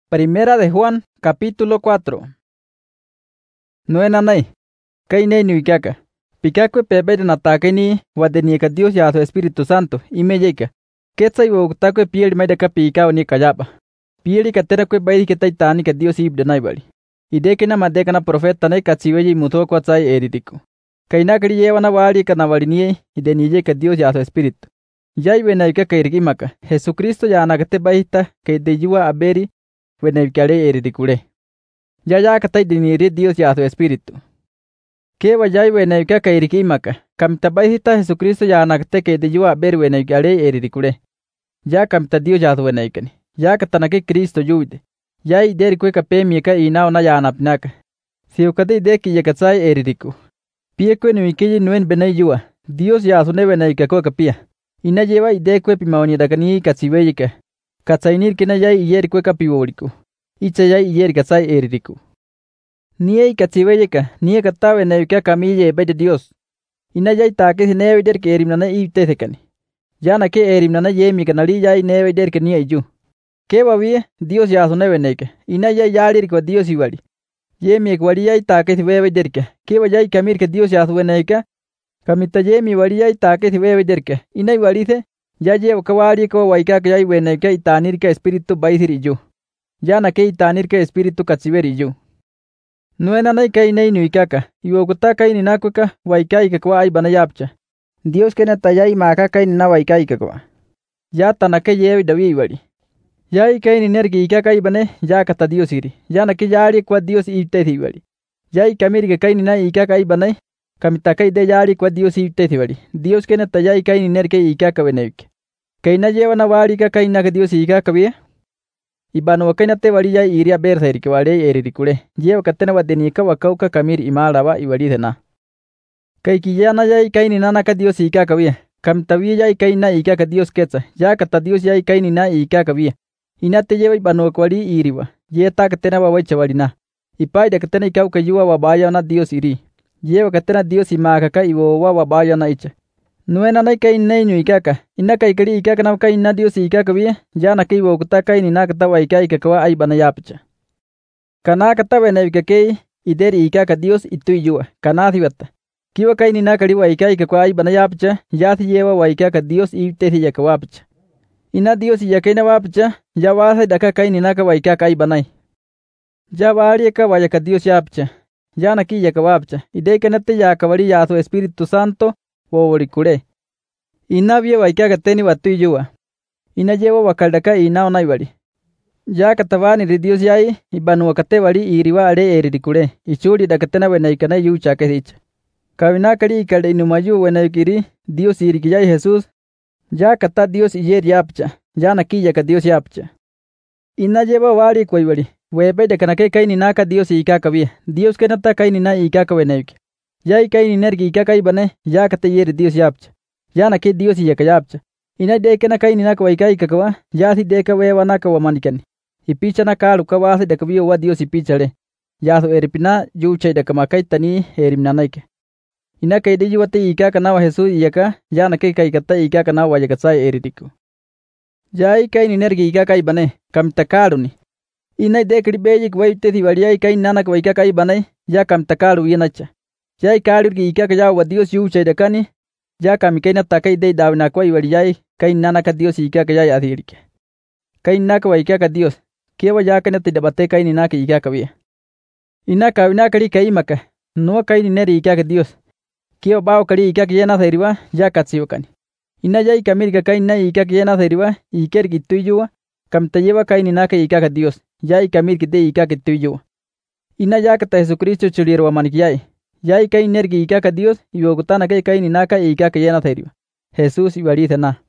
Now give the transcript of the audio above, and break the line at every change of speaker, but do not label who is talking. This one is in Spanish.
Primera de Juan, capítulo 4. Nuenanay, kainay nuikaka. Pikakwe pebede natakeni wadenika Dios ya su Espíritu Santo, imeyeka. Ketsa iwoktakwe piel medaka pikao ni kayapa. Pieli katerakwe baidi ketaitani ka Dios ibde naibali. Idekena madekana profeta na katsiweyi muto kwa tsai eritiko. Kainakari yewana wali kanawalinie ideniye ka Dios ya su Espíritu. Yai wenaika kairikimaka. Jesucristo ya anakate baita kaideyua aberi wenaikale eritikule. Ya katai diniri Dios ya su Espíritu. Que vayai wenaika kairikimaka. Kamtabaita Jesucristo ya anakate kaideyua aberi wenaikale eritikule. Ya kamta Dios ya su wenaikani. Ya katanake Cristo yuide. Ya ideri kwe kapemieka inao na ya anapnaka. Siukade ideki yakatsai eritiku. Pie kwe nuikiji nuen benayua. Dios ya su nevenaika kwa kapia. Ina lleva idekwe pimaoni dakani katsiweyika. Katsainir kina yai iyer kwe kapiwoliku. Icha yai iyer katsai eritiku. Nie katsiweyika, nie katawe naika kamiye bede Dios. Ina yai take sinewe der ke erimnana itesekani. Yana ke erimnana yemi kanali yai newe der ke nie iju. Ke bawie Dios ya su newe naika. Ina yai yalir kwa Dios iwali. Yemi kwali yai take siwewe der ke. Ke yai kamir ke Dios ya su naika. Kamita yemi wali yai take siwewe der ke. Ina iwalice. Ya llevo kawali ko waika que yai wenaika itanir ke espíritu baisiriju. Ya na ke itanir ke espíritu katsiveriju. Nuena nay kai nay nuikaka. Iwokuta kai ninakuka waika ikakwa ay banayapcha. Dios ke natayai maka kai nina waika ikakwa. Ya tanake yevi dawi wali. Ya kai ninergi ikaka ibane ya kata Dios iri. Ya na ke yari kwa Dios iteti wali. Ya kamir ke kai nina ikaka ibane. Kamitakai de yari kwa Dios iteti wali. Dios ke natayai kai ninerge ikaka wenaik. Kaina lleva na wali ka kaina que Dios ikaka bie. Ibano kaina te wali ya iria berser ke wale eritikule. Lleva katena wadenika wakauka kamir imalaba iwali dena. Kai kiyana ya kaini nana ka Dios ikaka bie. Kamtawi ya kaina ikaka Dios ketsa. Ya kata Dios ya kaini na ikaka bie. Inate lleva ibano kwali iriwa. Yeta katena wawacha walina. Ipai de katena ikauka yuwa wabaya na Dios iri. Lleva katena Dios imakaka iwo wabaya na icha. Nuena nay kai nay nuikaka. Ina kai kali ikaka na kai na Dios ikaka bie. Ya na kai wokuta kai ni nakata wa ikai kakwa ay banayapicha. Kana kata wenavika kei ideri ikaka Dios ituyua. Kana thibata. Kiwa kai ni nakali wa ikai kakwa ay banayapicha. Ya thiyewa wa ikaka Dios iteti yakawapicha. Ina Dios yakaina wapicha. Ya wasa daka kai ni naka wa ikaka ay banay. Ya wali ka wa yaka Dios yapicha. Ya na ki yakawapicha. Ideka nate yakawali ya su Espíritu Santo. Wowolikule. Ina vye waikaka teni watuyua. Ina llevo wakaldaka ina onaibali. Ya katabani de Dios yai ibanu wakate wali iriwa ale eritikule. Ichuri dakatena wenaikana yu chake hicha. Kawina kali ikalde inumayu wenaikiri Dios irikiyai Jesus. Ya kata Dios iyer yapcha. Ya nakiya ka Dios yapcha. Ina llevo wali kwaiwali. Webe de kanake kaini naka Dios ikaka bie. Dios kenata kaini na ikaka wenaiki. Ya kai energi ikaka ibane ya kate yer Dios yapcha. Ya na ke Dios yaka yapcha. Ina deke na kai ni naka waika ikakawa ya si deka wewa naka wamanikani. Ipicha na kalu kawase deka biyo wa Dios ipichale. Ya so eripina yuchay deka makai tani erimna naike. Ina kai de yuwate ikaka na wa Jesus yaka ya na ke kai kata ikaka na wa yaka sai eritiku. Ya kai ni energi ikaka ibane kamta kalu ni. Ina deke ribeyik waite si waliya kai nanak waika kai ibane ya kamta kalu yenacha. Ya kalu ki ikaka ya wa Dios yuchay deka ni. Ya kamikaina takai de davina kwa iwaliyai kai nana ka Dios ikaka ya adirike. Kai naka wa ikaka Dios. Kewa ya kana te debate kai ni naka ikaka bie. Ina kawina kali kai maka. No kai ni neri ikaka Dios. Kewa bao kali ikaka yana theriwa ya katsiwakani. Ina ya ikamir kai na ikaka yana theriwa iker gituyua kamtayewa kai ni naka ikaka Dios. Ya ikamir kite ikaka tuyua. Ina ya kata Jesucristo chulirwa manikiyai. Ya kai nergi ikaka Dios y wogutana kai ni naka ikaka yana theriwa. Jesús ibarithana.